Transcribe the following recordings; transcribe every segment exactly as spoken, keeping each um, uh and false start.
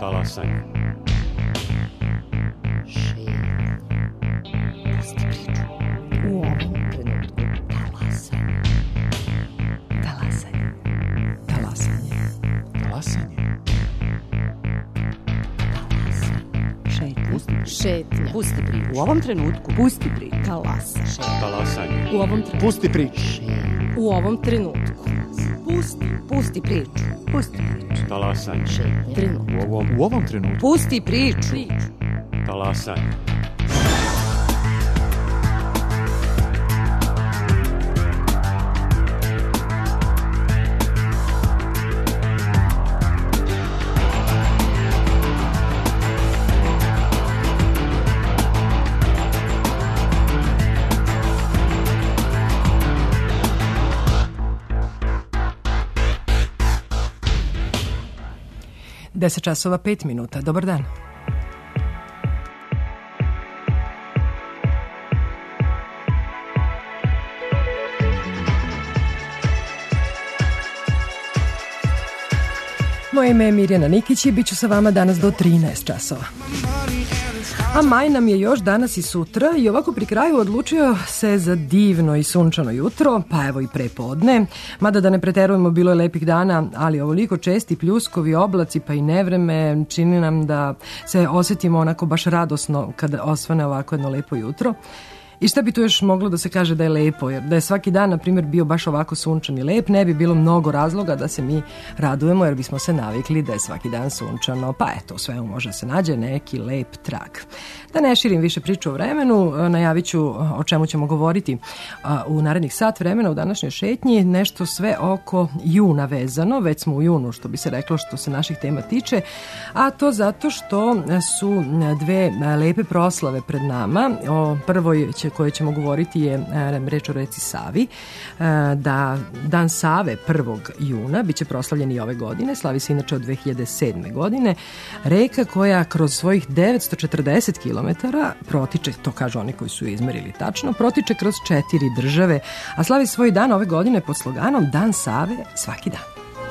Talasanje. Šetnja. Pusti priču. U ovom trenutku talasanje. Talasanje. Talasanje. Talasanje. Šetnja. Pusti priču. Šetnja. Pusti priču. U ovom trenutku. Pusti priču. Talasanje. Talasanje. U ovom trenutku. Pusti priču. Šetnja. U ovom trenutku. Pusti. Pusti priču. Pusti priču. Talasanje. Šetnja. Trenutku. U ovom, u ovom trenutku. Pusti priču. Talasanje. deset časova pet minuta. Dobar dan. Moje ime je Mirjana Nikić i bit ću sa vama danas do trinaest časova. A maj nam je još danas i sutra i ovako pri kraju odlučio se za divno i sunčano jutro, pa evo i prepodne. Mada da ne preterujemo, bilo je lepih dana, ali ovoliko česti pljuskovi, oblaci pa i nevreme čini nam da se osjetimo onako baš radosno kada osvane ovako jedno lepo jutro. I šta bi tu još moglo da se kaže da je lepo, jer da je svaki dan, na primjer, bio baš ovako sunčan i lep, ne bi bilo mnogo razloga da se mi radujemo, jer bismo se navikli da je svaki dan sunčano, pa eto, u svemu može se nađe neki lep trag. Da ne širim više priču o vremenu, najavit ću o čemu ćemo govoriti u narednih sat vremena u današnjoj šetnji, nešto sve oko juna vezano, već smo u junu, što bi se reklo, što se naših tema tiče, a to zato što su dve lepe proslave pred nama. O prvoj će koje ćemo govoriti je reč o reci Savi. Da Dan Save prvog juna biće proslavljen i ove godine, slavi se inače od dve hiljade sedme. godine. Reka koja kroz svojih devetsto četrdeset kilometara protiče, to kažu oni koji su je izmerili tačno, protiče kroz četiri države, a slavi svoj dan ove godine pod sloganom Dan Save svaki dan.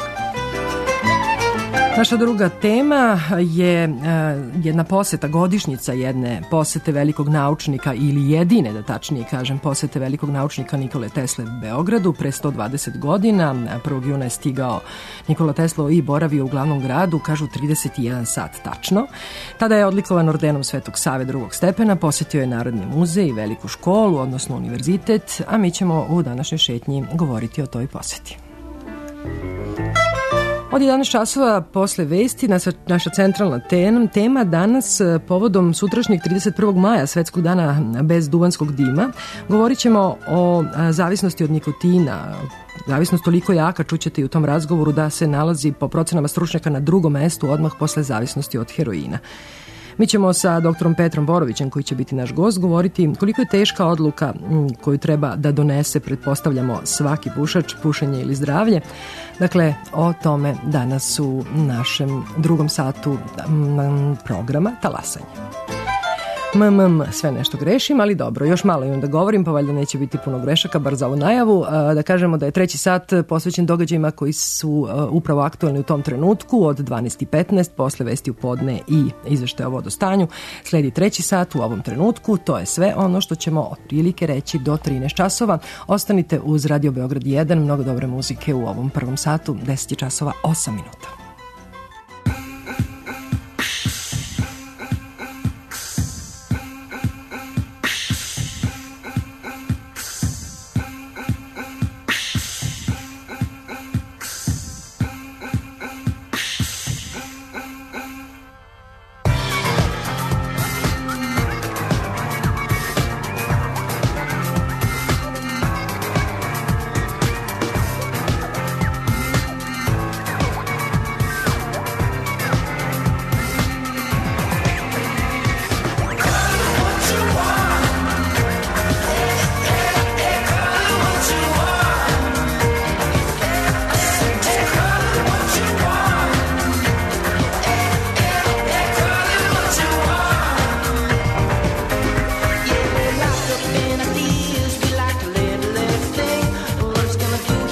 Naša druga tema je uh, jedna poseta, godišnjica jedne posete velikog naučnika ili jedine, da tačnije kažem, posete velikog naučnika Nikole Tesle u Beogradu pre sto dvadeset godina. prvog juna je stigao Nikola Tesla i boravio u glavnom gradu, kažu trideset jedan sat tačno. Tada je odlikovan ordenom Svetog Save drugog stepena, posjetio je Narodni muzej i veliku školu, odnosno univerzitet, a mi ćemo u današnjoj šetnji govoriti o toj poseti. Od jedanaest časova posle vesti naša, naša centralna tema danas povodom sutrašnjeg trideset prvog maja, Svetskog dana bez duvanskog dima, govorit ćemo o zavisnosti od nikotina. Zavisnost toliko jaka, čućete i u tom razgovoru, da se nalazi po procenama stručnjaka na drugom mestu odmah posle zavisnosti od heroina. Mi ćemo sa doktorom Petrom Borovićem, koji će biti naš gost, govoriti koliko je teška odluka koju treba da donese, pretpostavljamo, svaki pušač, pušenje ili zdravlje. Dakle, o tome danas u našem drugom satu programa Talasanje. Mm, sve nešto grešim, ali dobro, još malo imam da govorim, pa valjda neće biti puno grešaka, bar za ovu najavu. Da kažemo da je treći sat posvećen događajima koji su upravo aktualni u tom trenutku, od dvanaest i petnaest, posle vesti u podne i izveštaja o vodostanju. Sledi treći sat u ovom trenutku, to je sve ono što ćemo otprilike reći do trinaest časova. Ostanite uz Radio Beograd jedan, mnogo dobre muzike u ovom prvom satu, deset časova osam minuta.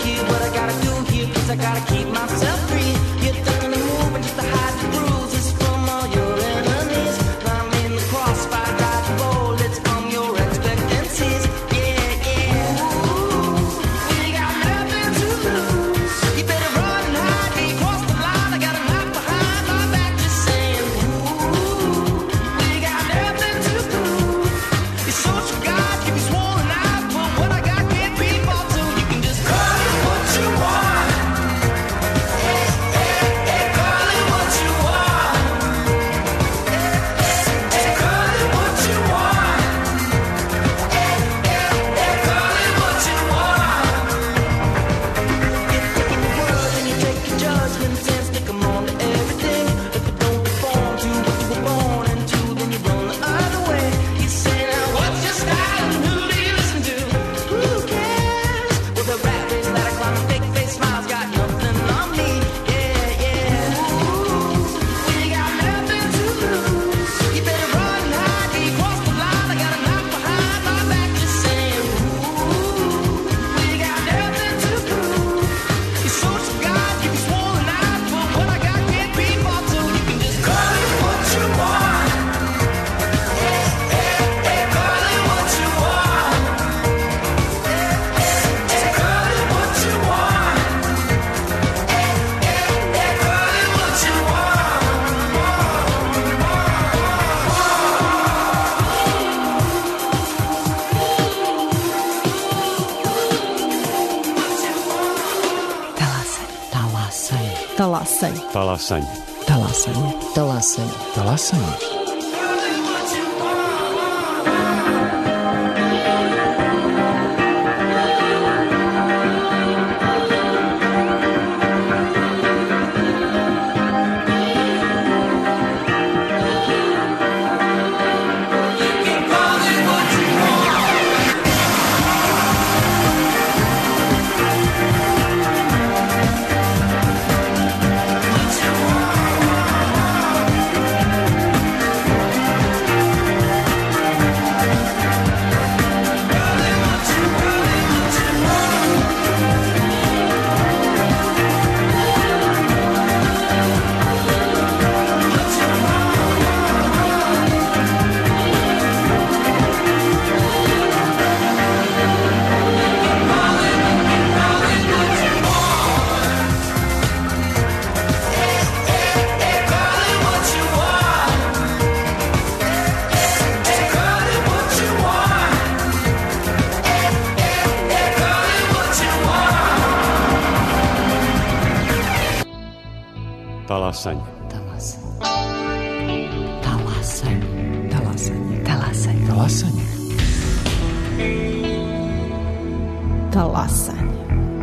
I gotta keep myself free. You're ducking and moving just to hide the bruises from Talasanje. Talasanje. Talasanje. Talasanje. Talasanje. Talasanje. Talasanje. Talasanje. Talasanje. Talasanje. Talasanje.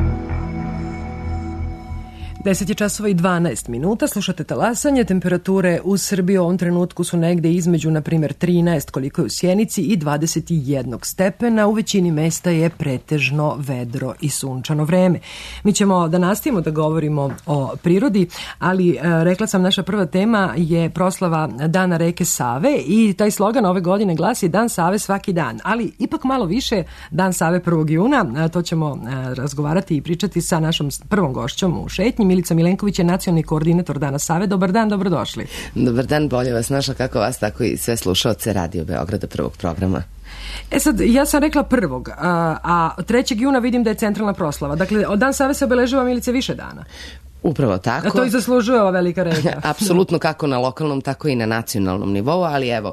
deset je časova i dvanaest minuta, slušate Talasanje, temperature u Srbiji u ovom trenutku su negde između, na primjer, trinaest koliko je u Sjenici i dvadeset jedan stepena, u većini mesta je pretežno vedro i sunčano vreme. Mi ćemo da nastavimo da govorimo o prirodi, ali e, rekla sam, naša prva tema je proslava Dana reke Save i taj slogan ove godine glasi Dan Save svaki dan, ali ipak malo više Dan Save prvog juna, e, to ćemo e, razgovarati i pričati sa našom prvom gošćom u šetnji. Milica Milenković je nacionalni koordinator Dana Save. Dobar dan, dobrodošli. Dobar dan, bolje vas našla, kako vas, tako i sve slušaoce Radio Beograda prvog programa. E sad, ja sam rekla prvog, a, a trećeg juna vidim da je centralna proslava. Dakle, Dan Save se obeležava, Milice, više dana. Upravo tako. A to i zaslužuje ova velika reka. Apsolutno, kako na lokalnom, tako i na nacionalnom nivou, ali evo,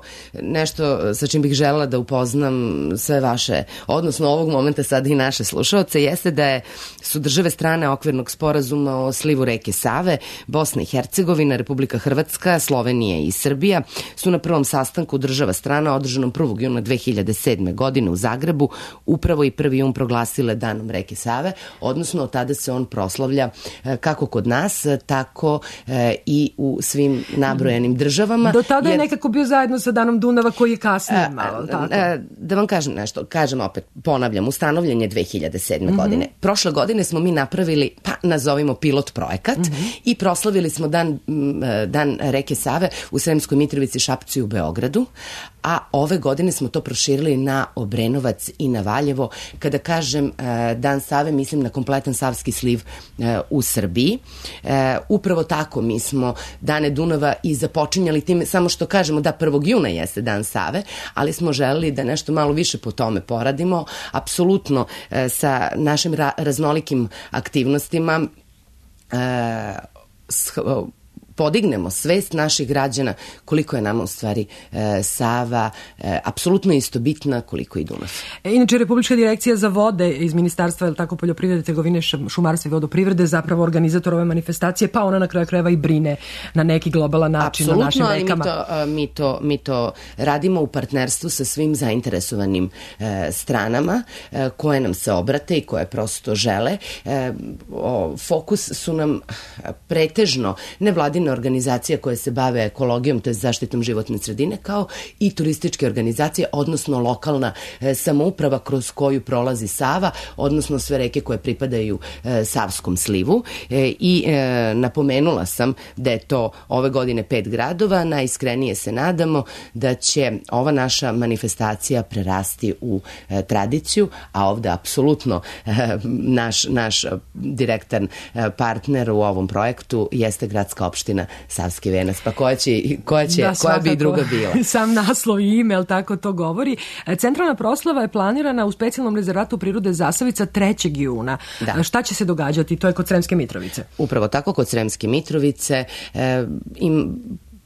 nešto sa čim bih želela da upoznam sve vaše, odnosno ovog momenta sad i naše slušaoce, jeste da je, su države strane okvirnog sporazuma o slivu reke Save, Bosna i Hercegovina, Republika Hrvatska, Slovenija i Srbija, su na prvom sastanku država strana održanom prvog juna dve hiljade sedme. godine u Zagrebu upravo i prvi jun proglasile Danom reke Save, odnosno od tada se on proslavlja kako kod nas, tako e, i u svim nabrojenim državama. Do tada jer, je nekako bio zajedno sa Danom Dunava koji je kasnije malo, tako? A, da vam kažem nešto, kažem opet, ponavljam, ustanovljen je dve hiljade sedme. Mm-hmm. godine. Prošle godine smo mi napravili, pa nazovimo pilot projekat, mm-hmm. i proslavili smo dan, dan reke Save u Sremskoj Mitrovici, Šapcu i u Beogradu, a ove godine smo to proširili na Obrenovac i na Valjevo. Kada kažem e, Dan Save, mislim na kompletan savski sliv e, u Srbiji. E, upravo tako mi smo Dane Dunava i započinjali time, samo što kažemo da prvog juna jeste Dan Save, ali smo želeli da nešto malo više po tome poradimo. Apsolutno e, sa našim ra- raznolikim aktivnostima e, s, podignemo svest naših građana koliko je nama u stvari e, Sava e, apsolutno isto bitna koliko i Dunav. E, inače, Republička direkcija za vode iz Ministarstva, je tako, poljoprivrede, trgovine, šumarstva i vodoprivrede zapravo organizator ove manifestacije, pa ona na kraju krajeva i brine na neki globalan način na našim rekama. Apsolutno, ali mi to, mi to radimo u partnerstvu sa svim zainteresovanim e, stranama e, koje nam se obrate i koje prosto žele. E, o, fokus su nam pretežno nevladine organizacije koje se bave ekologijom, to je zaštitom životne sredine, kao i turističke organizacije, odnosno lokalna e, samouprava kroz koju prolazi Sava, odnosno sve reke koje pripadaju e, Savskom slivu. E, I e, napomenula sam da je to ove godine pet gradova, najiskrenije se nadamo da će ova naša manifestacija prerasti u e, tradiciju, a ovde apsolutno e, naš, naš direktan e, partner u ovom projektu jeste gradska opština Savski Venac, pa koja će, koja će, da, koja bi i druga bila? Sam naslov i ime, ali tako to govori. Centralna proslava je planirana u specijalnom rezervatu prirode Zasavica trećeg juna. Da. Šta će se događati? To je kod Sremske Mitrovice. Upravo tako, kod Sremske Mitrovice. E, im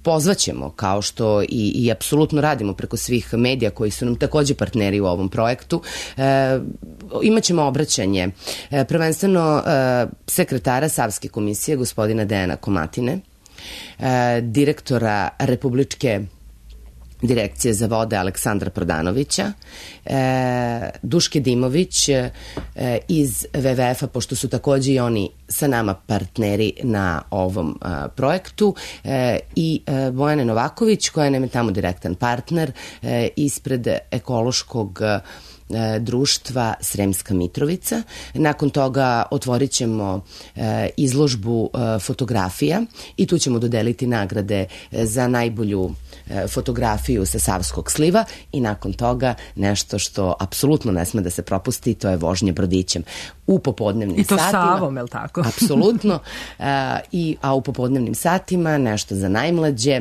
pozvaćemo, kao što i, i apsolutno radimo preko svih medija koji su nam takođe partneri u ovom projektu. E, imaćemo obraćanje e, prvenstveno e, sekretara Savske komisije, gospodina Dejana Komatine, e, direktora Republičke Direkcije za vode Aleksandra Prodanovića, e, Duške Dimović e, iz ve ve efa, pošto su takođe i oni sa nama partneri na ovom a, projektu, e, i e, Bojane Novaković, koja nam je tamo direktan partner e, ispred ekološkog e, društva Sremska Mitrovica. Nakon toga otvorit ćemo e, izložbu e, fotografija i tu ćemo dodeliti nagrade e, za najbolju e, fotografiju sa Savskog sliva i nakon toga nešto što apsolutno ne sme da se propusti, to je vožnje brodićem u popodnevnim satima. I to satima, Savom, je li tako? Apsolutno. E, i, a u popodnevnim satima nešto za najmlađe,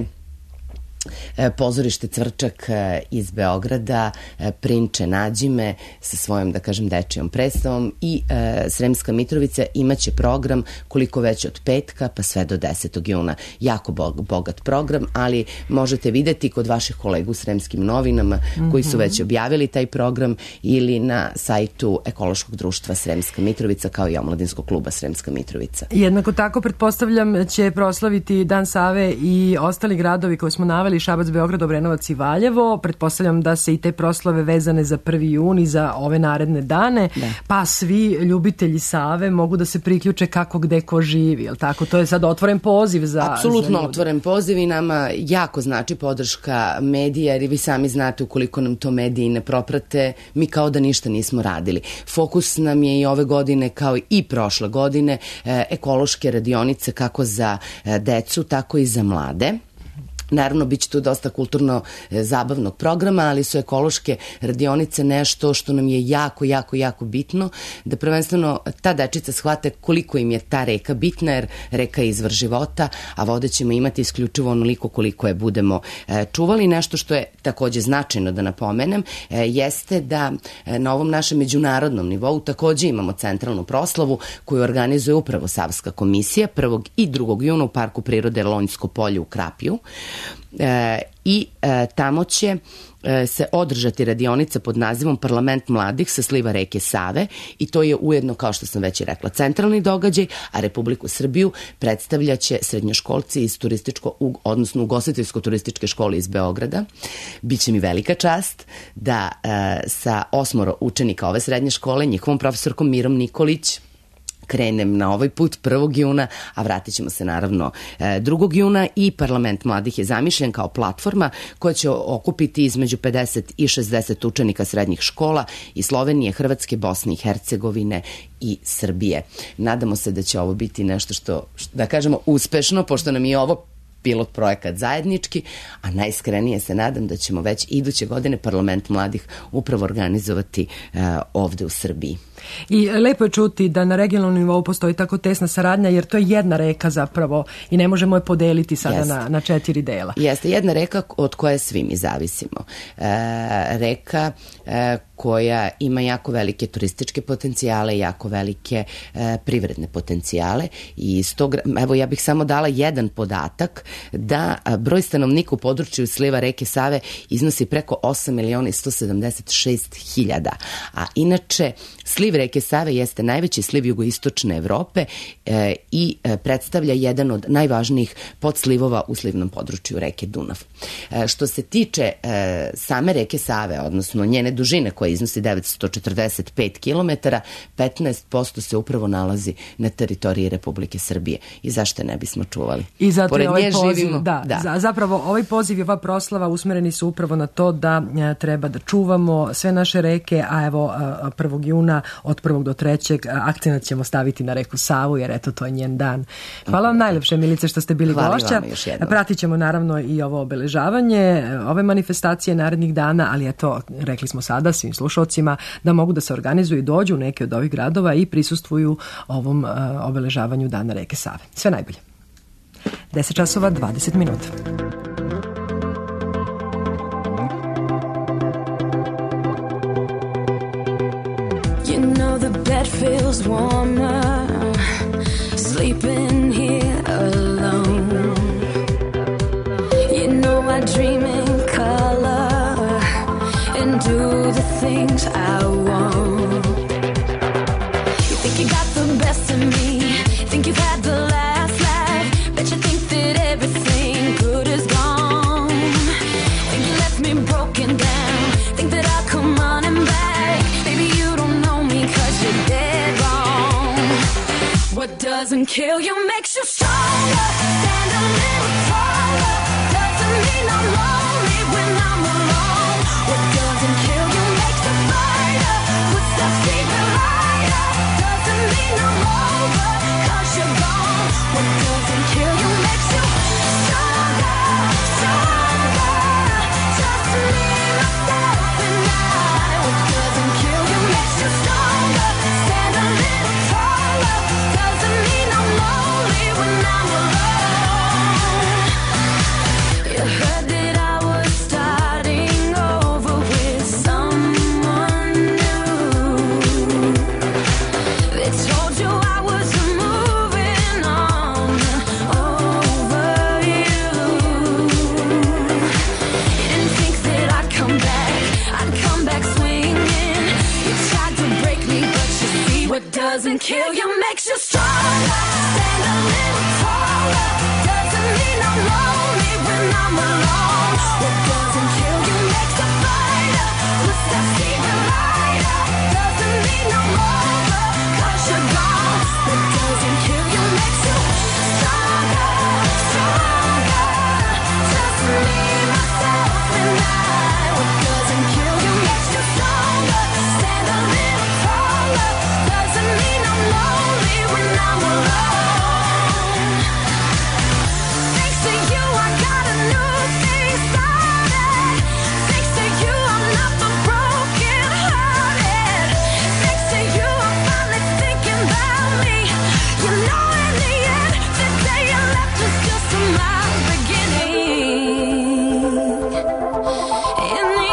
pozorište Cvrčak iz Beograda, Prinče Nađime sa svojom, da kažem, dečijom predstavom i e, Sremska Mitrovica imaće program koliko već od petka pa sve do desetog juna. Jako bogat program, ali možete videti kod vaših kolega u Sremskim novinama mm-hmm. koji su već objavili taj program ili na sajtu Ekološkog društva Sremska Mitrovica kao i Omladinskog kluba Sremska Mitrovica. Jednako tako, pretpostavljam, će proslaviti Dan Save i ostali gradovi koje smo naveli, Šabac, Beograd, Obrenovac i Valjevo. Pretpostavljam da se i te proslave vezane za prvi jun i za ove naredne dane, da. Pa svi ljubitelji Save mogu da se priključe kako gde ko živi, jel tako? To je sad otvoren poziv za... Apsolutno za otvoren poziv i nama jako znači podrška medija, jer vi sami znate ukoliko nam to mediji ne proprate, mi kao da ništa nismo radili. Fokus nam je i ove godine, kao i prošle godine, ekološke radionice kako za decu, tako i za mlade. Naravno, bit će tu dosta kulturno-zabavnog programa, ali su ekološke radionice nešto što nam je jako, jako, jako bitno, da prvenstveno ta dečica shvate koliko im je ta reka bitna, jer reka je izvor života, a vode ćemo imati isključivo onoliko koliko je budemo čuvali. Nešto što je takođe značajno da napomenem, jeste da na ovom našem međunarodnom nivou takođe imamo centralnu proslavu koju organizuje upravo Savska komisija prvog i drugog juna u Parku prirode Lonjsko polje u Krapju. E, i e, tamo će e, se održati radionica pod nazivom Parlament mladih sa sliva reke Save i to je ujedno, kao što sam već i rekla, centralni događaj, a Republiku Srbiju predstavljaće srednjoškolci iz turističko, odnosno ugostiteljsko-turističke škole iz Beograda. Biće mi velika čast da e, sa osmoro učenika ove srednje škole, njihovom profesorkom Mirom Nikolić, krenem na ovaj put prvog juna, a vratit ćemo se naravno drugog juna i Parlament mladih je zamišljen kao platforma koja će okupiti između pedeset i šezdeset učenika srednjih škola iz Slovenije, Hrvatske, Bosne i Hercegovine i Srbije. Nadamo se da će ovo biti nešto što, da kažemo, uspešno, pošto nam je ovo pilot projekat zajednički, a najiskrenije se nadam da ćemo već iduće godine Parlament mladih upravo organizovati uh, ovde u Srbiji. I lepo je čuti da na regionalnom nivou postoji tako tesna saradnja, jer to je jedna reka zapravo i ne možemo je podeliti sada na, na četiri dela. Jeste, jedna reka od koje svi mi zavisimo. E, reka e, koja ima jako velike turističke potencijale, jako velike e, privredne potencijale i iz tog, evo ja bih samo dala jedan podatak da broj stanovnika u području sliva reke Save iznosi preko osam miliona i sto sedamdeset šest hiljada, a inače sliv reke Save jeste najveći sliv jugoistočne Evrope e, i e, predstavlja jedan od najvažnijih podslivova u slivnom području reke Dunav. E, što se tiče e, same reke Save, odnosno njene dužine koja iznosi devetsto četrdeset pet kilometara, petnaest posto se upravo nalazi na teritoriji Republike Srbije. I zašto ne bismo čuvali? I zato Pored je ovaj poziv, živimo, da, da. Za, zapravo ovaj poziv i ova proslava usmereni su upravo na to da e, treba da čuvamo sve naše reke, a evo a, prvog juna od prvog do trećeg akcenat ćemo staviti na reku Savu, jer eto to je njen dan. Hvala vam najlepše, Milice, što ste bili Hvala gošća. Pratit ćemo naravno i ovo obeležavanje, ove manifestacije narednih dana, ali eto, rekli smo sada svim slušalcima da mogu da se organizuju i dođu u neke od ovih gradova i prisustvuju ovom uh, obeležavanju Dana reke Save. Sve najbolje. deset časova dvadeset minuta. You know the bed feels warmer, sleeping here alone. things I want. You think you got the best of me, think you've had the last laugh, bet you think that everything good is gone. Think you left me broken down, think that I'll come running back. Baby, you don't know me 'cause you're dead wrong. What doesn't kill you makes you stronger. Stand a little taller. Doesn't mean I'm lonely when I'm alone. What doesn't kill you makes you fighter. Footsteps even lighter. Doesn't mean I'm over 'cause you're gone. What doesn't kill you makes you stronger, stronger. Just me, myself, and I. What doesn't kill you makes you stronger. Stand a little taller. Doesn't mean I'm lonely when I'm alone. You heard that I was starting over with someone new. They told you I was moving on over you. You didn't think that I'd come back, I'd come back swinging. You tried to break me, but you see what doesn't kill you makes you stronger. Stand a little taller. Doesn't mean I'm lonely when I'm alone. What doesn't kill you makes a fighter. Footsteps even lighter. Doesn't mean I'm over 'cause you're gone. What doesn't kill you makes you stronger, stronger. Just me, myself, and I. What doesn't kill you makes you stronger. Stand a little taller. Doesn't mean I'm lonely when I'm alone. Thanks to you, I got a new thing started. Thanks to you, I'm not the broken hearted. Thanks to you, I'm finally thinking about me. You know, in the end, the day you left was just my beginning. In the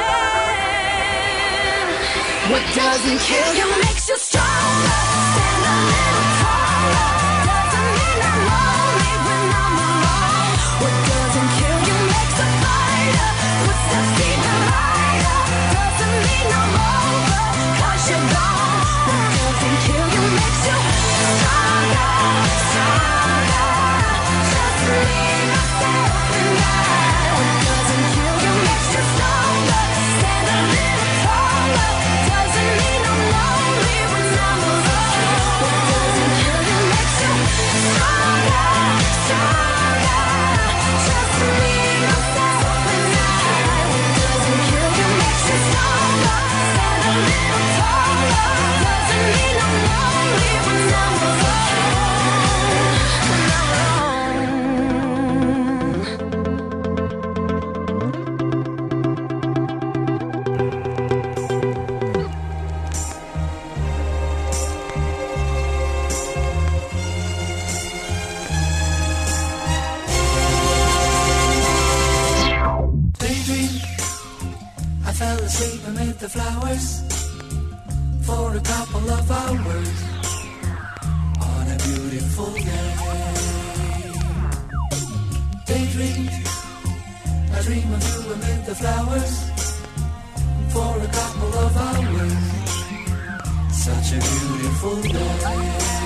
end, what doesn't kill you makes you stronger. Stand a little taller. Doesn't mean I'm lonely when I'm alone. What doesn't kill you makes a fighter. Footsteps even lighter. Doesn't mean I'm over 'cause you're gone. What doesn't kill you makes you stronger, stronger. Just me, myself, and I. What doesn't kill you makes you stronger. Stand a little taller. Doesn't mean I'm lonely when I'm alone. What doesn't kill you makes you stronger, stronger. Just me, myself, and I. What doesn't kill you makes you stronger. Stand a little taller. Doesn't mean I'm lonely when I'm alone. When I'm Daydream, I fell asleep amid the flowers for a couple of hours on a beautiful day. Daydream, I dream of you amid the flowers for a couple of hours. Such a beautiful day.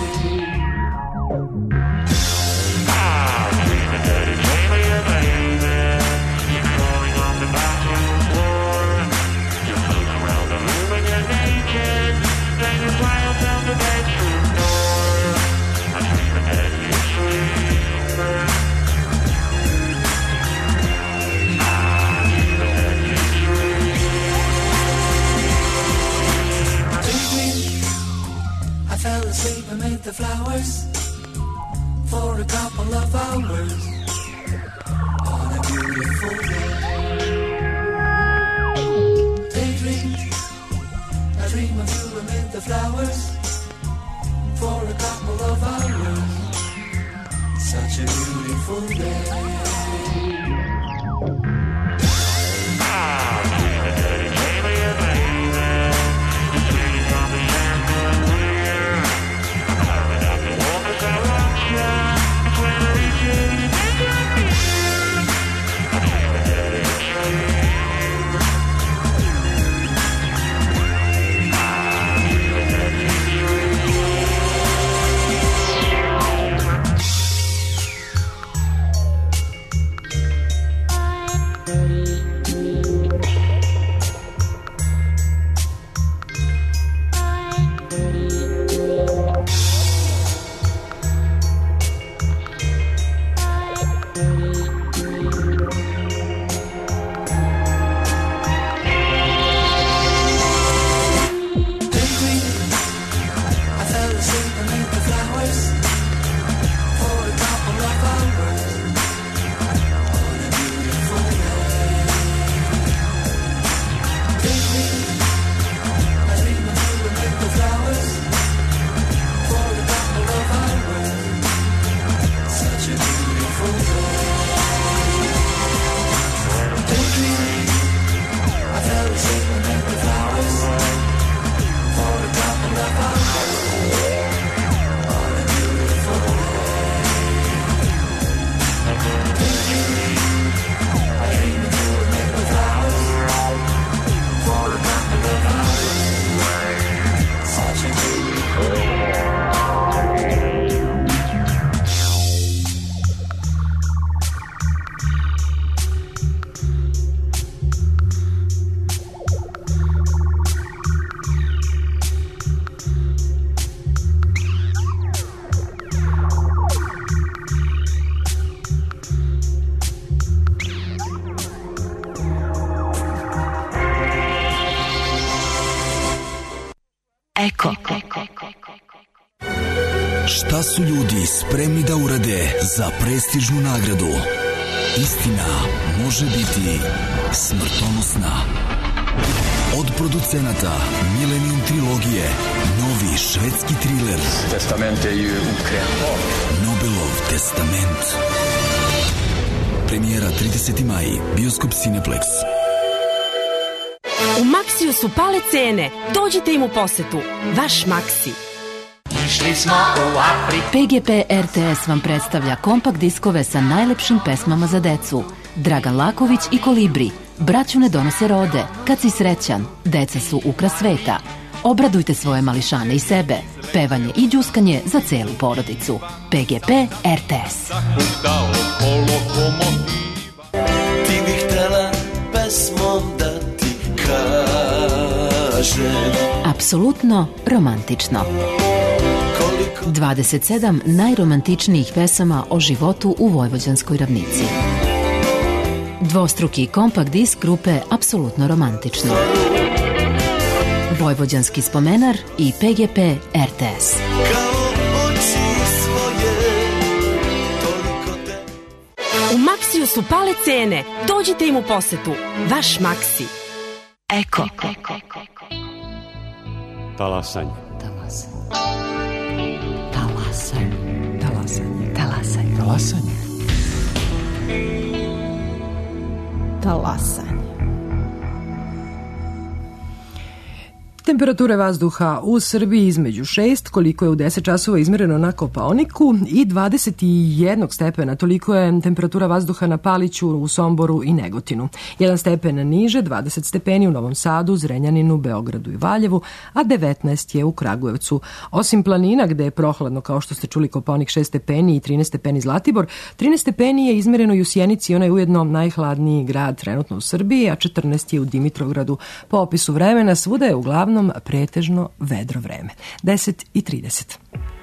Asleep amid the flowers for a couple of hours on a beautiful day. Daydream, I dream of you amid the flowers for a couple of hours. Such a beautiful day. Šta su ljudi spremni da urade za prestižnu nagradu? Istina može biti smrtonosna. Od producenata Millennium trilogije, novi švedski triler Testament är ju okränkbart. Nobelov testament. Premijera trideseti maj, Bioskop Cineplex. U Maxiju su pale cene. Dođite im u posetu. Vaš Maxi. Išli smo u Afriku. P G P R T S vam predstavlja kompakt diskove sa najlepšim pesmama za decu. Dragan Laković i Kolibri. Braću ne donose rode. Kad si srećan. Deca su ukras sveta. Obradujte svoje mališane i sebe. Pevanje i đuskanje za celu porodicu. P G P R T S. Ti bih htela pesmom da ti kažem. Apsolutno romantično. dvadeset sedam najromantičnijih pesama o životu u Vojvođanskoj ravnici. Dvostruki kompakt disk grupe Apsolutno romantično. Vojvođanski spomenar i P G P R T S. U Maxiju su pale cene. Dođite im u posetu. Vaš Maxi. Eko. Talasanje. Talasanje. Talasanje. Talasanje. Talasanje. Talasanje. Temperature vazduha u Srbiji između šest, koliko je u deset časova izmereno na Kopaoniku, i dvadeset jedan stepena, toliko je temperatura vazduha na Paliću, u Somboru i Negotinu. Jedan stepen niže, dvadeset stepeni u Novom Sadu, Zrenjaninu, Beogradu i Valjevu, a devetnaest je u Kragujevcu. Osim planina, gde je prohladno, kao što ste čuli, Kopaonik šest stepeni i trinaest stepeni Zlatibor, trinaest stepeni je izmereno i u Sjenici, ona je ujedno najhladniji grad trenutno u Srbiji, a četrnaest je u Dimitrovgradu. Po opisu vremena svuda je uglavnom pretežno vedro vreme. deset i trideset.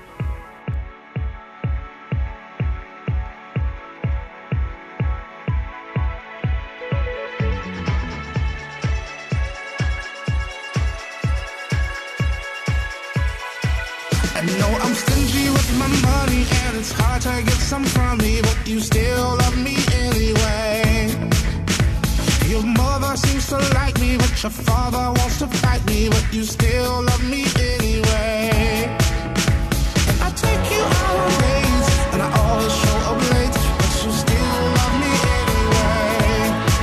I know I'm stingy with my money and it's hard to get some from me, but you still love me anyway. Your mother seems to like me, but your father wants to fight me, but you still love me anyway. And I take you out on dates, and I always show up late, but you still love me anyway.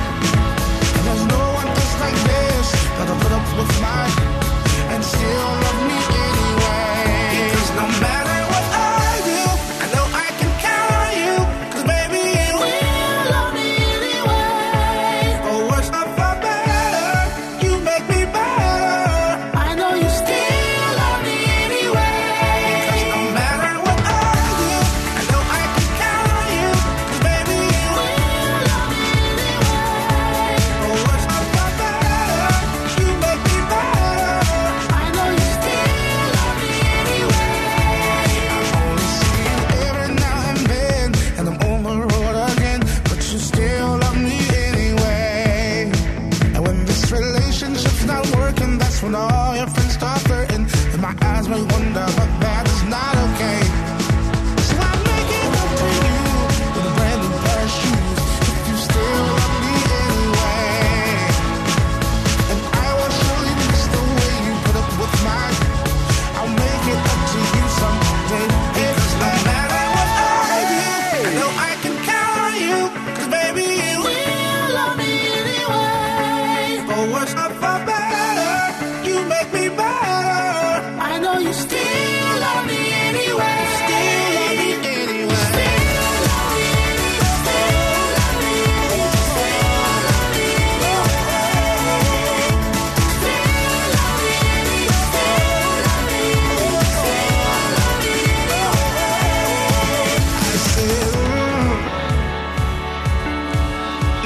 And there's no one else like this that'll put up with mine and still love me anyway. Because no matter what I do, I know I can count on you, cause baby you will love me anyway. For worse or for better, you make me better. I know you still love me anyway. Because no matter what I do, I know I can count on you, cause baby you will love me anyway. For worse or for better, you make me better. I know you still love me anyway. I only see you every now and then, and I'm on the road again, but you still love me anyway. And when this relationship's not working, that's when all your friends start flirting, and my eyes may wonder, but that is not okay. So I make it up to you with a brand new pair of shoes, if you still love me anyway. And I will surely miss the way you put up with mine. I'll make it up to you someday. Because no matter what I do, I know I can count on you, cause baby you will love me anyway. For worse or for better, you make me better. I know you still love me anyway. Still love me anyway. Still love me anyway. Still love me anyway. Still love me anyway. Still love me anyway. Still love me anyway. Still love me anyway. I said, mm,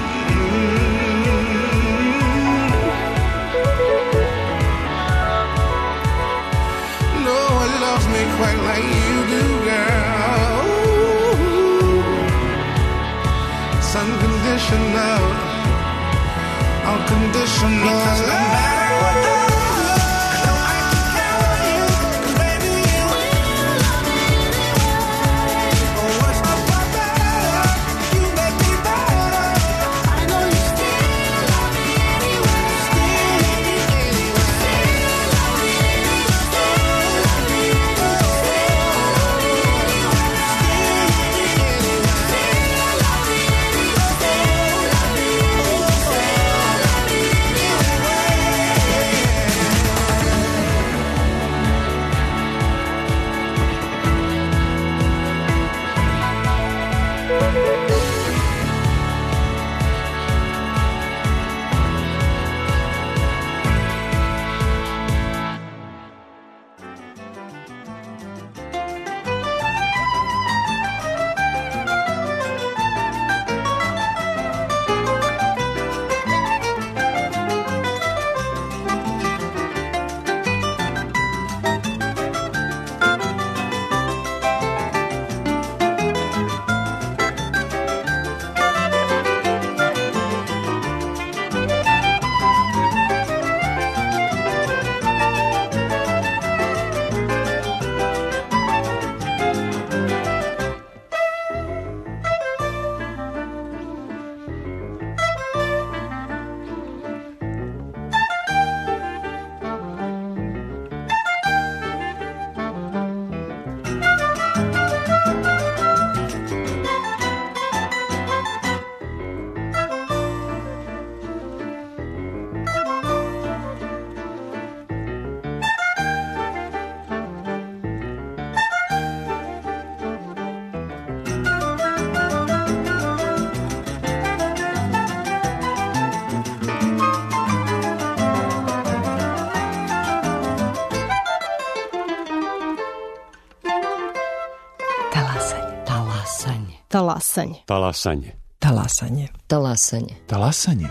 no one loves me quite like you do, girl. It's unconditional, unconditional. Because no matter what I do, I know I can count on you, 'cause baby you will love me Talasanje. Talasanje. Talasanje. Talasanje. Talasanje. Talasanje. Talasanje.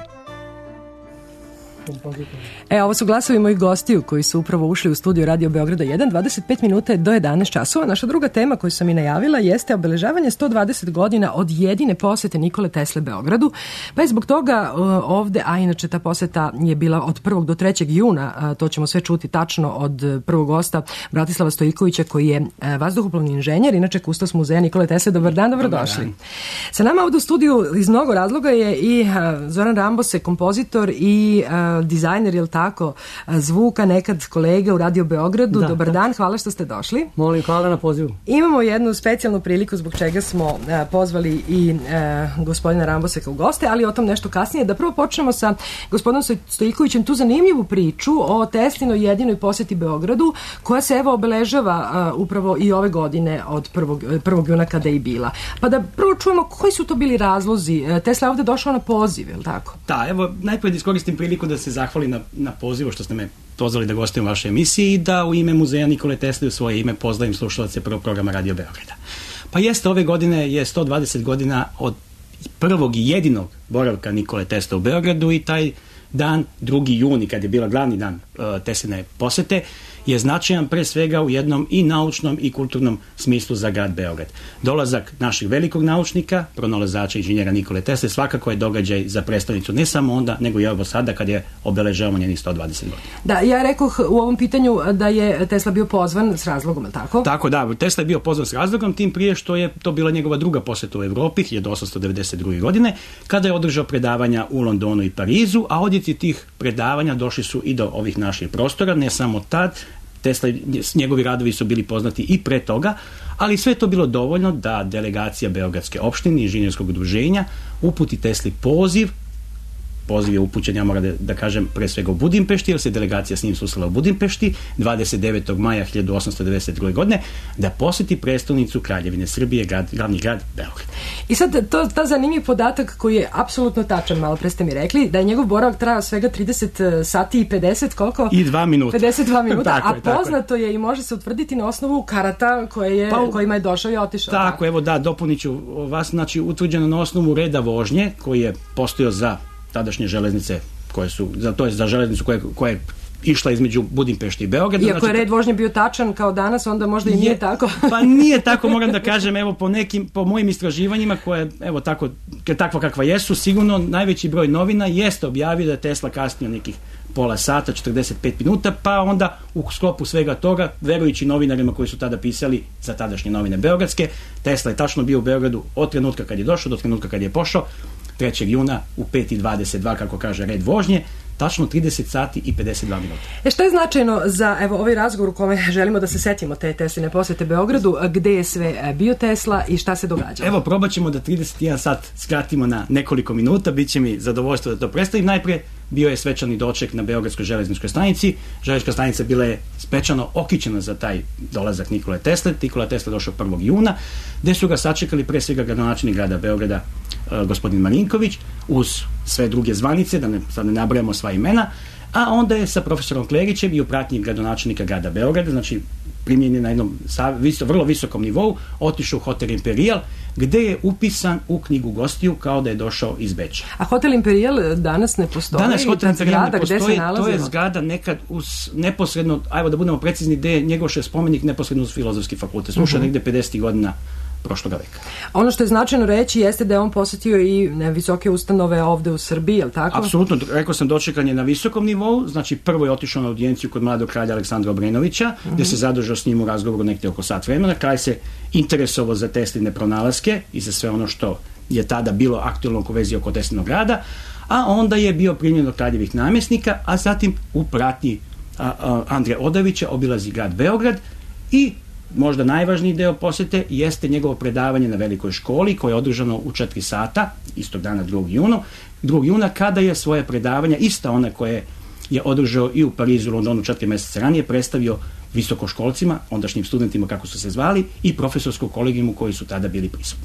E, ovo su glasovi mojih gostiju koji su upravo ušli u studio Radio Beograda jedan, dvadeset pet minuta do jedanaest časova. Naša druga tema koju sam i najavila jeste obeležavanje sto dvadeset godina od jedine posete Nikole Tesle Beogradu. Pa je zbog toga ovde, a inače ta poseta je bila od prvog do trećeg juna, to ćemo sve čuti tačno od prvog gosta Bratislava Stojikovića koji je vazduhoplovni inženjer, inače kustos muzeja Nikole Tesle. Dobar dan, dobrodošli. Dobar. Sa nama ovde u studiju iz mnogo razloga je i Zoran Rambose, kompozitor i dizajner, jel tako, zvuka, nekad kolega u Radio Beogradu. Da, dobar dan, hvala što ste došli. Molim, hvala na pozivu. Imamo jednu specijalnu priliku zbog čega smo uh, pozvali i uh, gospodina Ramboseka u goste, ali o tom nešto kasnije. Da prvo počnemo sa gospodinom Stojikovićem tu zanimljivu priču o Teslinoj jedinoj poseti Beogradu, koja se evo obeležava uh, upravo i ove godine od prvog juna kada je i bila. Pa da prvo čujemo koji su to bili razlozi. Tesla je ovde došao na poziv, jel tako? Da, evo, najprije da iskoristim priliku da se zahvalim na, na pozivu što ste me pozvali da gostujem u vašoj emisiji i da u ime Muzeja Nikole Tesle u svoje ime pozdravim slušalce prvog programa Radio Beograda. Pa jeste, ove godine je sto dvadeset godina od prvog i jedinog boravka Nikole Tesle u Beogradu i taj dan, drugi juni, kad je bila glavni dan uh, Tesline posete, je značajan pre svega u jednom i naučnom i kulturnom smislu za grad Beograd. Dolazak naših velikog naučnika, pronalazača inženjera Nikole Tesle, svakako je događaj za prestonicu, ne samo onda, nego i evo sada kad je obeležavamo njenih sto dvadeset godina. Da, ja rekoh u ovom pitanju da je Tesla bio pozvan s razlogom, tako? Tako, da, Tesla je bio pozvan s razlogom, tim prije što je to bila njegova druga poseta u Evropi, hiljadu osamsto devedeset druge. godine, kada je održao predavanja u Londonu i Parizu, a odjeci tih predavanja došli su i do ovih naših prostora, ne samo tad. Tesla, njegovi radovi su bili poznati i pre toga, ali sve to bilo dovoljno da delegacija Beogradske opštine i inženjerskog udruženja uputi Tesli poziv. Poziv je upućen, ja moram da, da kažem, pre svega u Budimpešti, jer se delegacija s njim susrela u Budimpešti dvadeset devetog maja hiljadu osamsto devedeset druge. godine, da poseti prestonicu Kraljevine Srbije, grad, glavni grad Beograd. I sad, to, ta zanimljiv podatak koji je apsolutno tačan, malo pre ste mi rekli, da je njegov boravak trajao svega trideset sati i pedeset, koliko? I dva minuta. pedeset dva minuta, tako a je, poznato je. je i može se utvrditi na osnovu karata koje je, pa, kojima je došao i otišao. Tako, tako, evo da, dopunit ću vas, znači utvrđeno na osnovu reda vožnje koji je postojao za tadašnje železnice koje su, za, to je za železnicu koja, koja je išla između Budimpešte i Beograda. Iako znači, je red vožnje bio tačan kao danas, onda možda i nije je, tako. Pa nije tako, moram da kažem, evo po nekim, po mojim istraživanjima koje, evo tako, takva kakva jesu, sigurno najveći broj novina jeste objavio da je Tesla kasnio nekih pola sata, četrdeset pet minuta, pa onda u sklopu svega toga, verujući novinarima koji su tada pisali za tadašnje novine beogradske, Tesla je tačno bio u Beogradu od trenutka kad je došao do trenutka kad je pošao, trećeg juna u pet i dvadeset dva, kako kaže red vožnje, tačno trideset sati i pedeset dva minuta. E šta je značajno za evo ovaj razgovor u kome želimo da se setimo te Tesline posete Beogradu, gde je sve bio Tesla i šta se događalo? Evo, probat ćemo da trideset jedan sat skratimo na nekoliko minuta, bit će mi zadovoljstvo da to predstavim. Najpre bio je svečani doček na Beogradskoj železničkoj stanici. Železnička stanica bila je svečano okićena za taj dolazak Nikole Tesle. Nikola Tesla došao prvog juna, gde su ga sačekali pre svega gradonačelnik grada Beograda, uh, gospodin Marinković, uz sve druge zvanice, da ne, sad ne nabrajamo sva imena, a onda je sa profesorom Klerićem i u pratnji gradonačelnika grada Beograda, znači primljen je na jednom viso, vrlo visokom nivou, otišao u Hotel Imperial, gde je upisan u knjigu gostiju kao da je došao iz Beča. A Hotel Imperial danas ne postoji? Danas Hotel Imperial ne postoji, to je zgrada nekad uz neposredno, ajmo da budemo precizni, gde je njegov še spomenik neposredno uz Filozofski fakultet. Slušao uh-huh. negde pedesetih godina prošloga veka. Ono što je značajno reći jeste da je on posetio i ne, visoke ustanove ovde u Srbiji, je li tako? Apsolutno, rekao sam, dočekan je na visokom nivou, znači prvo je otišao na audijenciju kod mladog kralja Aleksandra Obrenovića, uh-huh. gde se zadržao s njim u razgovoru nekde oko sat vremena, kraj se interesovao za Tesline pronalaske i za sve ono što je tada bilo aktualno u vezi oko Teslinog rada, a onda je bio primljen od kraljevih namjesnika, a zatim u pratnji a, a, Andreja Odavića obilazi grad Beograd i možda najvažniji deo posete jeste njegovo predavanje na velikoj školi koje je održano u četiri sata, istog dana drugog juna, drugog juna kada je svoje predavanja, ista ona koje je održao i u Parizu i Londonu četiri meseca ranije, predstavio visokoškolcima, ondašnjim studentima kako su se zvali, i profesorsku kolegijumu koji su tada bili prisutni.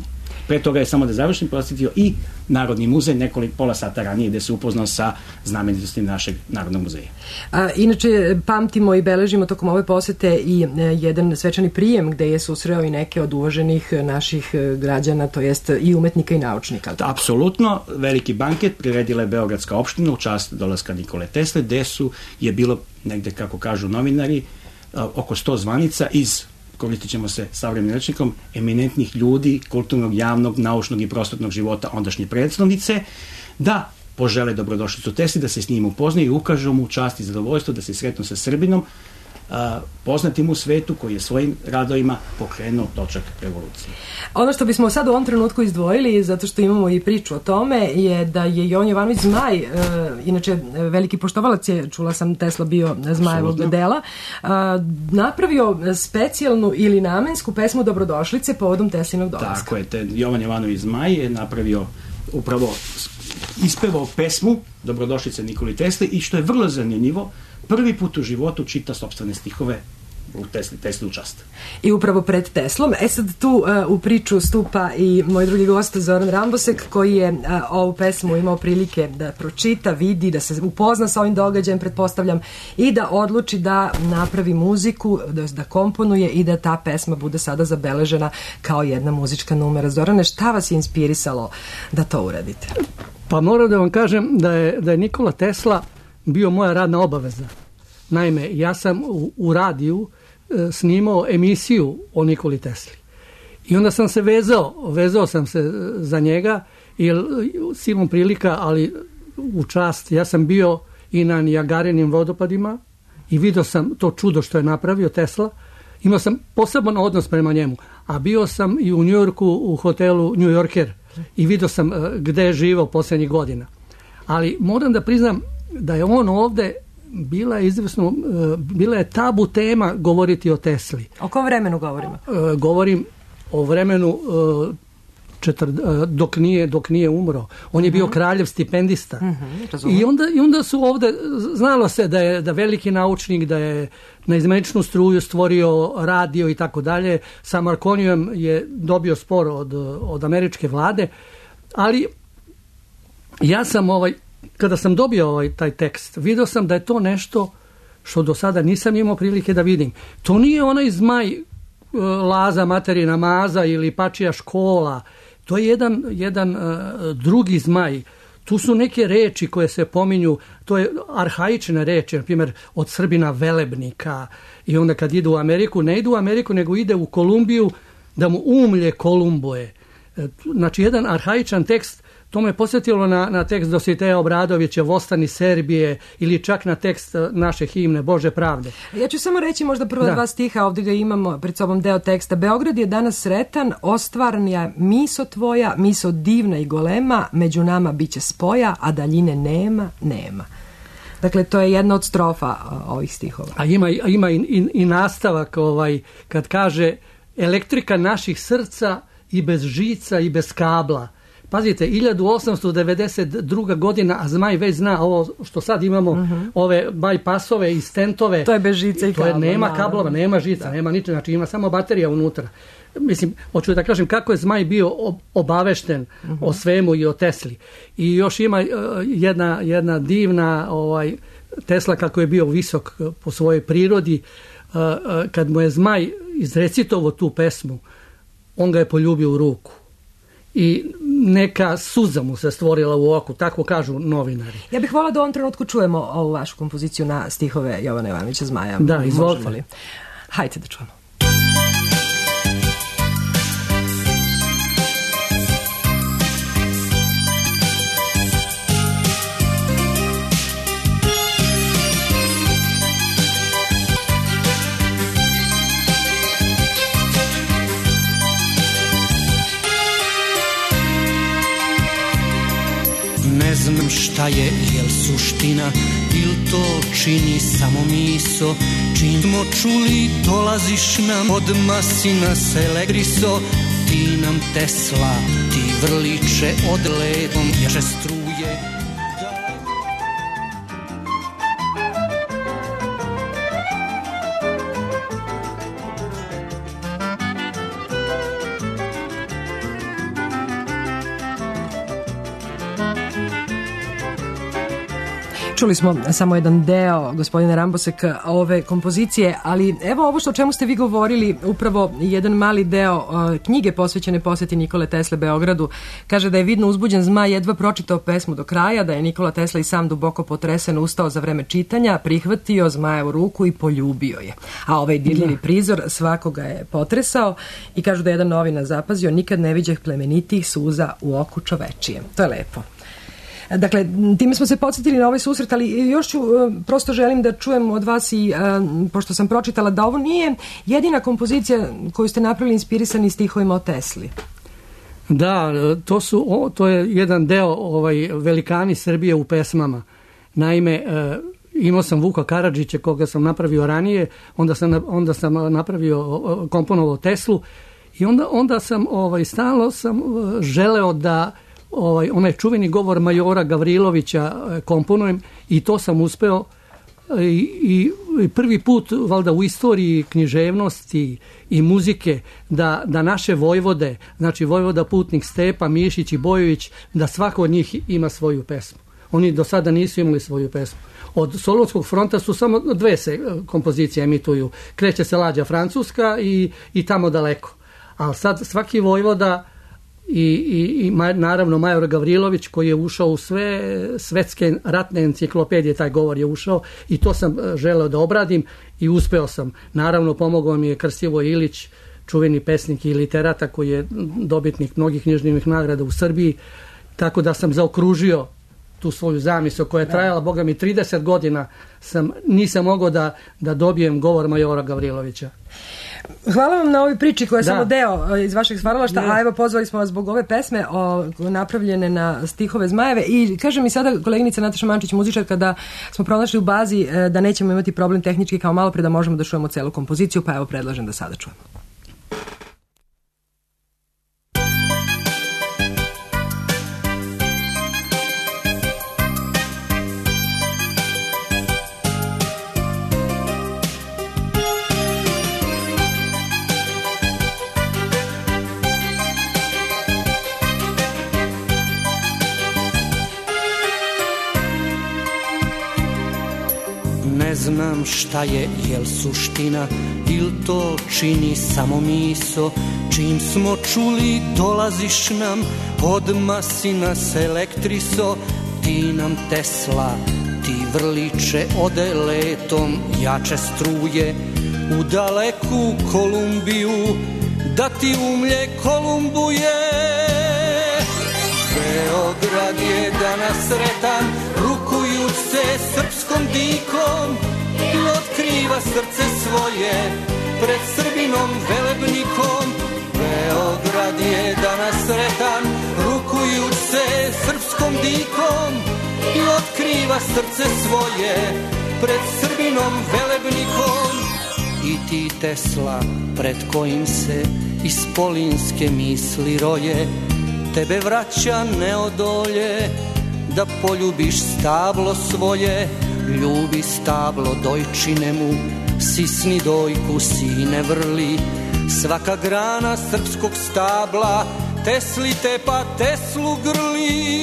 Pre toga je, samo da završim, posjetio i Narodni muzej nekoliko pola sata ranije, gde se upoznao sa znamenitostima našeg Narodnog muzeja. A, inače, pamtimo i beležimo tokom ove posete i e, jedan svečani prijem gde je susreo i neke od uvaženih naših građana, to jest i umetnika i naučnika. Apsolutno, veliki banket priredila je Beogradska opština u čast dolaska Nikole Tesle, gde su je bilo negde, kako kažu novinari, oko sto zvanica iz, koristit ćemo se savremenim rečnikom, eminentnih ljudi, kulturnog, javnog, naučnog i prostornog života ondašnje predstavnice, da požele dobrodošlicu Tesli, da se s njim upoznaju i ukažu mu čast i zadovoljstvo da se sretnu sa Srbinom, a, poznatim u svetu koji je svojim radovima pokrenuo točak revolucije. Ono što bismo sad u ovom trenutku izdvojili, zato što imamo i priču o tome, je da je Jovan Jovanović Zmaj, e, inače veliki poštovalac je, čula sam, Tesla bio Zmajevog dela, e, napravio specijalnu ili namensku pesmu Dobrodošlice povodom Teslinog dolaska. Tako je, te Jovan Jovanović Zmaj je napravio upravo ispevao pesmu Dobrodošlice Nikoli Tesli i što je vrlo zanimljivo, prvi put u životu čita sopstvene stihove u Tesli, Tesli u čast. I upravo pred Teslom. E sad tu uh, u priču stupa i moj drugi gost Zoran Rambosek, koji je uh, ovu pesmu imao prilike da pročita, vidi, da se upozna sa ovim događajem, pretpostavljam, i da odluči da napravi muziku, da, da komponuje i da ta pesma bude sada zabeležena kao jedna muzička numera. Zorane, šta vas je inspirisalo da to uradite? Pa moram da vam kažem da je, da je Nikola Tesla bio moja radna obaveza. Naime, ja sam u, u radiju e, snimao emisiju o Nikoli Tesli. I onda sam se vezao, vezao sam se za njega, jer silom prilika, ali u čast, ja sam bio i na Nijagarinim vodopadima i vidio sam to čudo što je napravio Tesla. Imao sam poseban odnos prema njemu. A bio sam i u Njujorku u hotelu New Yorker i vidio sam e, gde je živao posljednjih godina. Ali moram da priznam da je on ovde bila je izvesno, bila je tabu tema govoriti o Tesli. O kom vremenu govorimo? Govorim o vremenu četir, dok, nije, dok nije umro. On je bio uh-huh. kraljev stipendista. Uh-huh, I, onda, I onda su ovde, znalo se da je da veliki naučnik, da je na izmeničnu struju stvorio radio i tako dalje. Sa Marconijem je dobio spor od, od američke vlade, ali ja sam ovaj kada sam dobio ovaj taj tekst, vidio sam da je to nešto što do sada nisam imao prilike da vidim. To nije onaj Zmaj Laza materina maza ili Pačija škola. To je jedan, jedan uh, drugi Zmaj. Tu su neke reči koje se pominju, to je arhaične reči, na primjer od Srbina velebnika, i onda kad idu u Ameriku, ne idu u Ameriku, nego ide u Kolumbiju da mu umlje Kolumboje. Znači, jedan arhaičan tekst. To me posjetilo na, na tekst Dositeja Obradovića Vostani Serbije ili čak na tekst naše himne Bože pravde. Ja ću samo reći možda prvo da. dva stiha, ovdje ga imamo pred sobom deo teksta. Beograd je danas sretan, ostvarnija miso tvoja, miso divna i golema, među nama biće spoja, a daljine nema, nema. Dakle, to je jedna od strofa ovih stihova. A ima, ima i, i, i nastavak ovaj, kad kaže elektrika naših srca i bez žica i bez kabla. Pazite, hiljadu osamsto devedeset druga godina, a Zmaj već zna ovo što sad imamo, uh-huh. ove bajpasove i stentove. To je bez žica i kablova. To je, nema kablova, nema žica, da. nema ničega, znači ima samo baterija unutra. Mislim, hoću da kažem kako je Zmaj bio obavešten uh-huh. o svemu i o Tesli. I još ima uh, jedna, jedna divna ovaj, Tesla kako je bio visok po svojoj prirodi. Uh, uh, kad mu je Zmaj izrecitovao tu pesmu, on ga je poljubio u ruku. I neka suza mu se stvorila u oku, tako kažu novinari. Ja bih volila da u ovom trenutku čujemo ovu vašu kompoziciju na stihove Jovana Jovanovića Zmaja. Da, izvolite. Li? Hajde da čujemo. Ne znam šta je, jel suština, il to čini samo miso. Čim smo čuli, dolaziš nam od masina selektriso. Ti nam Tesla, ti vrliče od ledom, jače struje. Čuli smo samo jedan deo, gospodine Rambosek, ove kompozicije, ali evo ovo što o čemu ste vi govorili, upravo jedan mali deo uh, knjige posvećene poseti Nikole Tesle Beogradu, kaže da je vidno uzbuđen zmaj jedva pročitao pesmu do kraja, da je Nikola Tesla i sam duboko potresen ustao za vreme čitanja, prihvatio zmajevu ruku i poljubio je. A ovaj dirljivi prizor svakoga je potresao i kažu da je jedan novina zapazio, nikad ne viđeh plemenitih suza u oku čovečije. To je lepo. Dakle, time smo se podsjetili na ovaj susret, ali još ću, prosto želim da čujem od vas i, pošto sam pročitala, da ovo nije jedina kompozicija koju ste napravili inspirisani stihovima o Tesli. Da, to, su, o, to je jedan deo ovaj, velikani Srbije u pesmama. Naime, e, imao sam Vuka Karadžića koga sam napravio ranije, onda sam, onda sam napravio, komponovao Teslu i onda, onda sam ovaj, stalno sam želeo da Ovaj, onaj čuveni govor majora Gavrilovića komponujem i to sam uspeo i, i, i prvi put valjda u istoriji književnosti i muzike da, da naše vojvode, znači vojvoda Putnik, Stepa, Mišić i Bojović, da svako od njih ima svoju pesmu. Oni do sada nisu imali svoju pesmu. Od Solunskog fronta su samo dve se kompozicije emituju. Kreće se lađa Francuska i, i Tamo daleko. Ali sad svaki vojvoda I, i, i naravno major Gavrilović koji je ušao u sve svetske ratne enciklopedije, taj govor je ušao i to sam želeo da obradim i uspeo sam. Naravno pomogao mi je Krstivo Ilić, čuveni pesnik i literata koji je dobitnik mnogih književnih nagrada u Srbiji, tako da sam zaokružio tu svoju zamisao koja je trajala, boga mi, trideset godina sam, nisam mogao da, da dobijem govor majora Gavrilovića. Hvala vam na ovoj priči koja je samo deo iz vašeg stvaralašta, a evo pozvali smo vas zbog ove pesme o, napravljene na stihove Zmajeve i kaže mi sada koleginica Nataša Mančić, muzičarka, da smo pronašli u bazi da nećemo imati problem tehnički kao malo pre, da možemo da čujemo celu kompoziciju, pa evo predlažem da sada čujemo. Ne znam šta je, jel suština, il to čini samo miso. Čim smo čuli dolaziš nam, odmah si nas elektriso. Ti nam Tesla, ti vrliče ode letom, jače struje u daleku Kolumbiju, da ti umlje Kolumbuje. Beograd je danas sretan, rukuju se srpskom dikom i otkriva srce svoje pred Srbinom velebnikom. Beograd je danas sretan, rukuju se srpskom dikom i otkriva srce svoje pred Srbinom velebnikom. I ti Tesla, pred kojim se ispolinske misli roje, tebe vraća neodolje da poljubiš stablo svoje. Ljubi stablo dojčine mu, sisni dojku, sine vrli. Svaka grana srpskog stabla Tesli tepa, Teslu grli.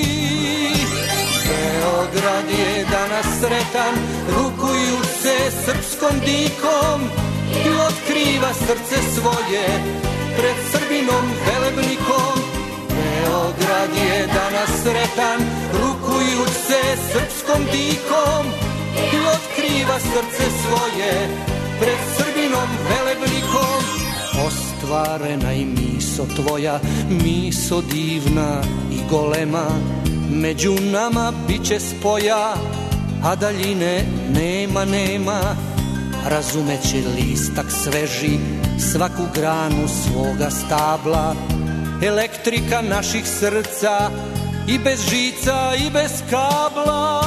Beograd je danas sretan, rukuju se srpskom dikom i otkriva srce svoje pred Srbinom velebnikom. Beograd je danas sretan, rukuju se srpskom dikom i otkriva srce svoje pred Srbinom velebnikom. Ostvarena i miso tvoja, miso divna i golema, među nama biće spoja, a daljine nema, nema. Razumeće listak sveži svaku granu svoga stabla, elektrika naših srca i bez žica i bez kabla.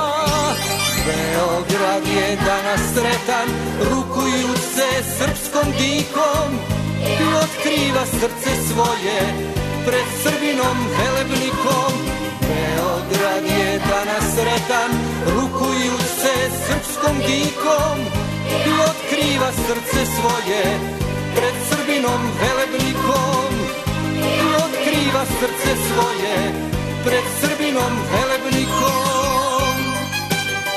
Beograd je danas sretan, rukuju se srpskom dikom i otkriva srce svoje pred Srbinom velebnikom. Beograd je danas sretan, rukuju se srpskom dikom i otkriva srce svoje pred Srbinom velebnikom. I otkriva srce svoje pred Srbinom velebnikom.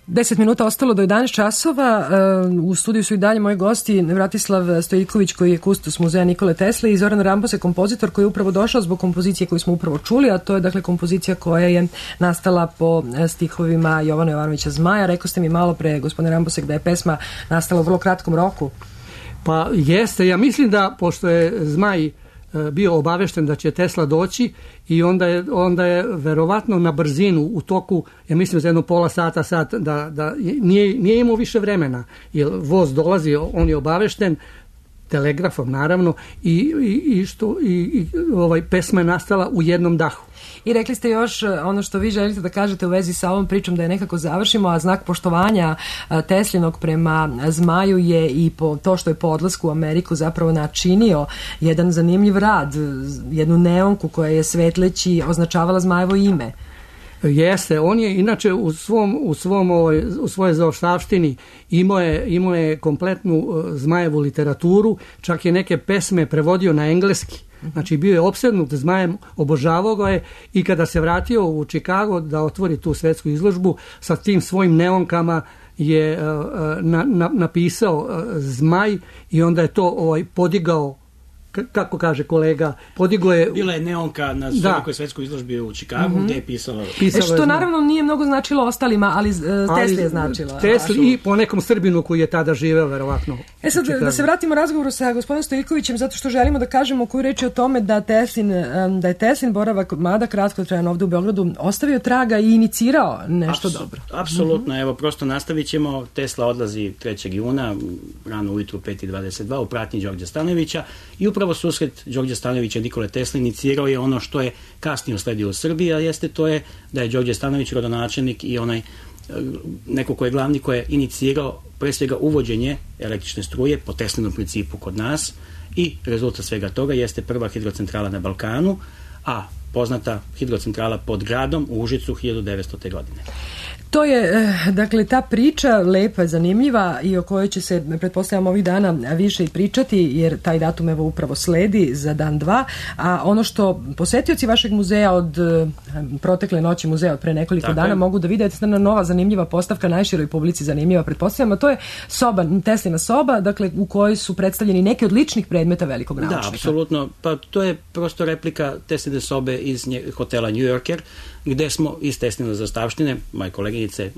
deset minuta ostalo do jedanaest časova. U studiju su i dalje moji gosti Vratislav Stojiković, koji je kustos muzeja Nikole Tesle, i Zoran Rambose, kompozitor, koji je upravo došao zbog kompozicije koju smo upravo čuli, a to je dakle kompozicija koja je nastala po stihovima Jovana Jovanovića Zmaja. Rekao ste mi malo pre, gospodine Rambose, da je pesma nastala u vrlo kratkom roku. Pa jeste, ja mislim da pošto je Zmaj bio obavešten da će Tesla doći i onda je, onda je verovatno na brzinu u toku, ja mislim za jedno pola sata, sat, da, da nije, nije imao više vremena, jer voz dolazi, on je obavešten telegrafom naravno i, i, i što i, i ovaj pesma je nastala u jednom dahu. I rekli ste još ono što vi želite da kažete u vezi sa ovom pričom, da je nekako završimo, a znak poštovanja Teslinog prema Zmaju je i po to što je po odlasku u Ameriku zapravo načinio jedan zanimljiv rad, jednu neonku koja je svetleći označavala Zmajevo ime. Jeste, on je inače u svom u svom ovoj, u svojoj zaostavštini imao je imao je kompletnu Zmajevu literaturu, čak je neke pesme prevodio na engleski. Znači bio je opsednut Zmajem, obožavao ga je, i kada se vratio u Chicago da otvori tu svetsku izložbu sa tim svojim neonkama je uh, na, na, napisao uh, Zmaj, i onda je to ovaj podigao, kako kaže kolega, podigo je... Bila je neonka na velikoj svetskoj izložbi u Chicagu, mm-hmm. gde je pisalo... E, što naravno nije mnogo značilo ostalima, ali uh, Tesli je značila. Tesli i po nekom Srbinu koji je tada živeo, verovatno. E sad, da se vratimo razgovoru sa gospodinom Stojikovićem, zato što želimo da kažemo koju reč je o tome da, Teslin, da je Teslin boravak, mada kratko trajan ovde u Beogradu, ostavio traga i inicirao nešto Apsu, dobro. Apsolutno, mm-hmm. evo, prosto nastavit ćemo. Tesla odlazi trećeg juna, rano ujutru pet i dvadeset dva, u pratnji Đorđa Stanojevića, i upravo susret Đorđa Stanojevića i Nikole Tesle inicirao je ono što je kasnije usledio u Srbiji, a jeste to je da je Đorđe Stanojević rodonačelnik i onaj neko ko je glavni, ko je inicirao pre svega uvođenje električne struje po Teslinom principu kod nas, i rezultat svega toga jeste prva hidrocentrala na Balkanu, a poznata hidrocentrala pod gradom u Užicu hiljadu devetstote godine. To je, dakle, ta priča lepa, zanimljiva i o kojoj će se, pretpostavljam, ovih dana više i pričati, jer taj datum evo upravo sledi za dan dva, a ono što posetioci vašeg muzeja od protekle noći muzeja od pre nekoliko Tako dana je. mogu da vide, je nova zanimljiva postavka, najširoj publici zanimljiva, pretpostavljam, a to je soba, Teslina soba, dakle, u kojoj su predstavljeni neki od ličnih predmeta velikog naučnika. Da, apsolutno, pa to je prosto replika Tesline sobe iz nje, hotela New Yorker, gde smo iz Tesline zaostavštine, moje koleginice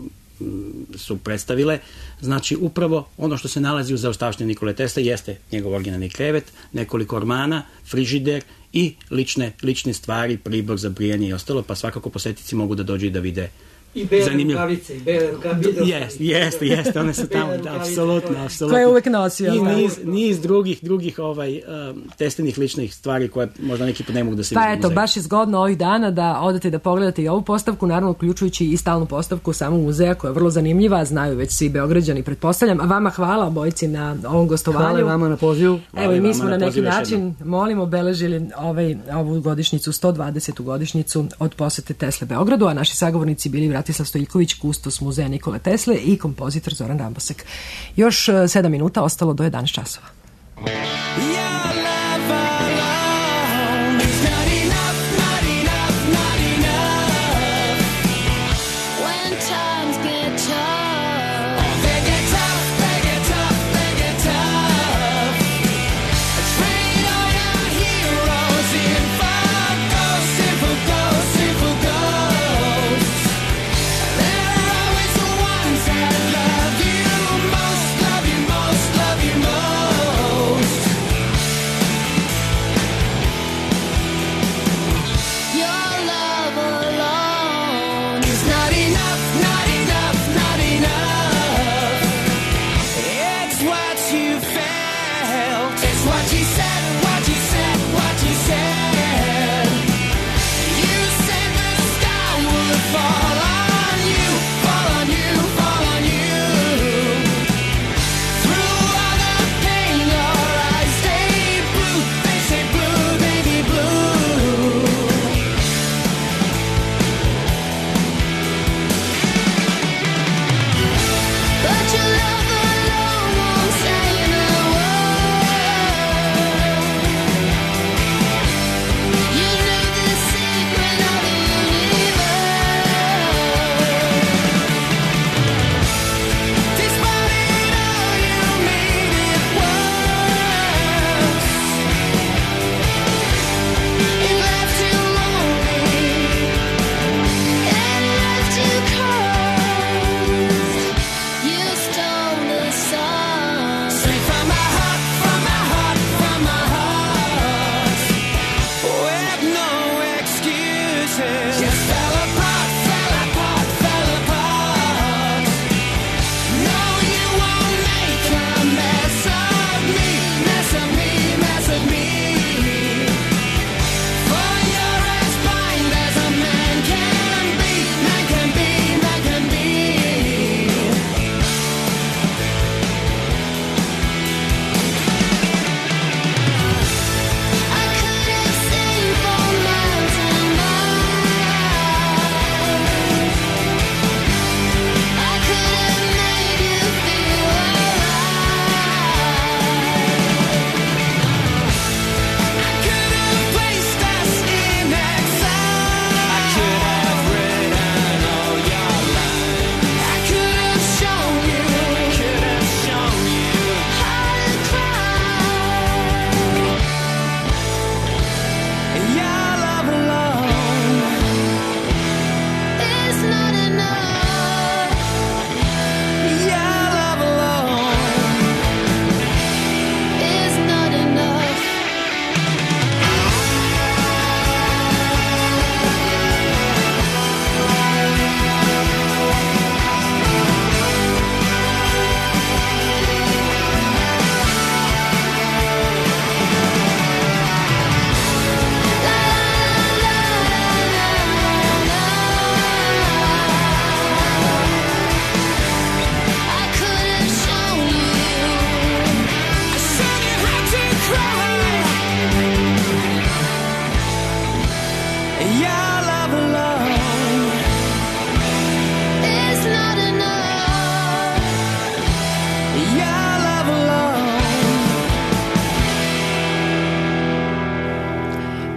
su predstavile, znači upravo ono što se nalazi u zaostavštini Nikole Tesle jeste njegov originalni krevet, nekoliko ormana, frižider i lične, lične stvari, pribor za brijanje i ostalo, pa svakako posetici mogu da dođu i da vide. I bele rukavice, i bele rukavice. Jeste, jeste, jeste, one su tamo, da, apsolutno, apsolutno. Koje je uvek nosio. I niz, niz drugih, drugih ovaj, um, Teslinih ličnih stvari koje možda neki put ne mogu da se vidi. Pa eto, baš je zgodno ovih dana da odete da pogledate i ovu postavku, naravno uključujući i stalnu postavku samog muzeja koja je vrlo zanimljiva, znaju već svi Beograđani, pretpostavljam. A vama hvala obojici na ovom gostovanju. Hvala vama na pozivu. Evo i mi smo na, na neki način, molimo, obeležili ovaj, ovu godišnjicu, sto dvadesetu godišnjicu od posete Tesle Beogradu, a naši sagovornici bili Vratislav Stojiković, kustos muzeja Nikole Tesle, i kompozitor Zoran Rambosek. Još sedam minuta ostalo do jedanaest časova. Love you most, love you most.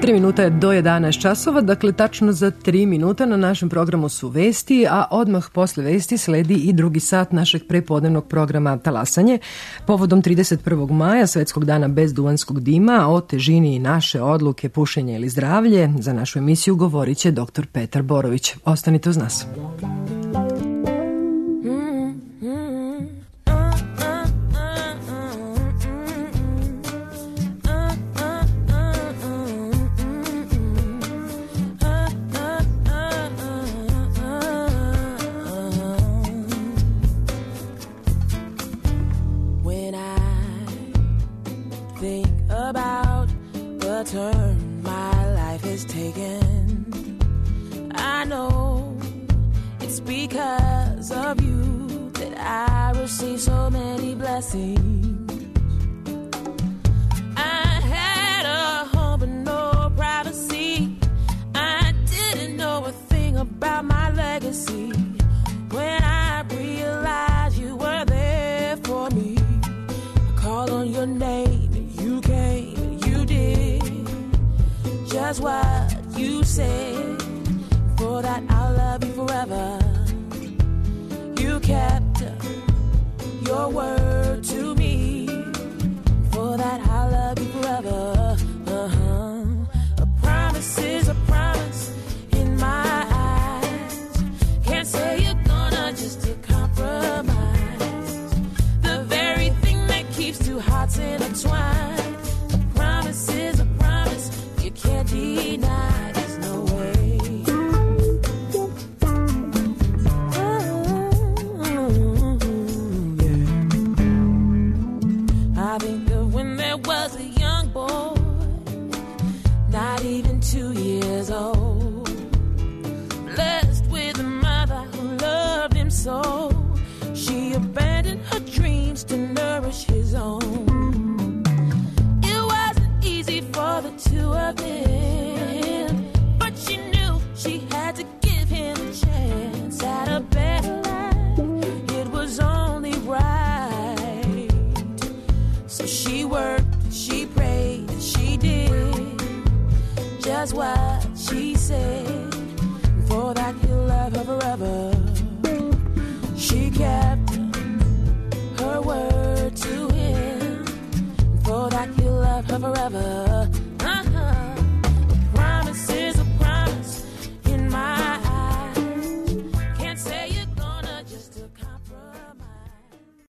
Tri minuta je do jedanaest časova, dakle tačno za tri minuta na našem programu su vesti, a odmah posle vesti sledi i drugi sat našeg prepodnevnog programa Talasanje. Povodom trideset prvog maja, Svetskog dana bez duvanskog dima, o težini naše odluke pušenje ili zdravlje, za našu emisiju govorit će doktor Petar Borović. Ostanite uz nas. Turn my life has taken. I know it's because of you that I receive so many blessings. I had a home but no privacy. I didn't know a thing about my legacy. When I realized you were there for me, I called on your name and you came and you did just what you said. For that I'll love you forever. You kept your word to me. For that I'll love you forever. Uh-huh. A promise is a promise in my eyes. Can't say you're gonna just to compromise the very thing that keeps two hearts intertwined. A promise is a promise you can't deny, there's no way. Oh, yeah. I think of when there was a young boy, not even two years old, blessed with a mother who loved him so. She abandoned her dreams to nourish his own. For the two of them, but she knew she had to give him a chance at a better life. It was only right. So she worked, she prayed, and she did just what she said. For that he'll love her forever. She kept her word to him. For that he'll love her forever.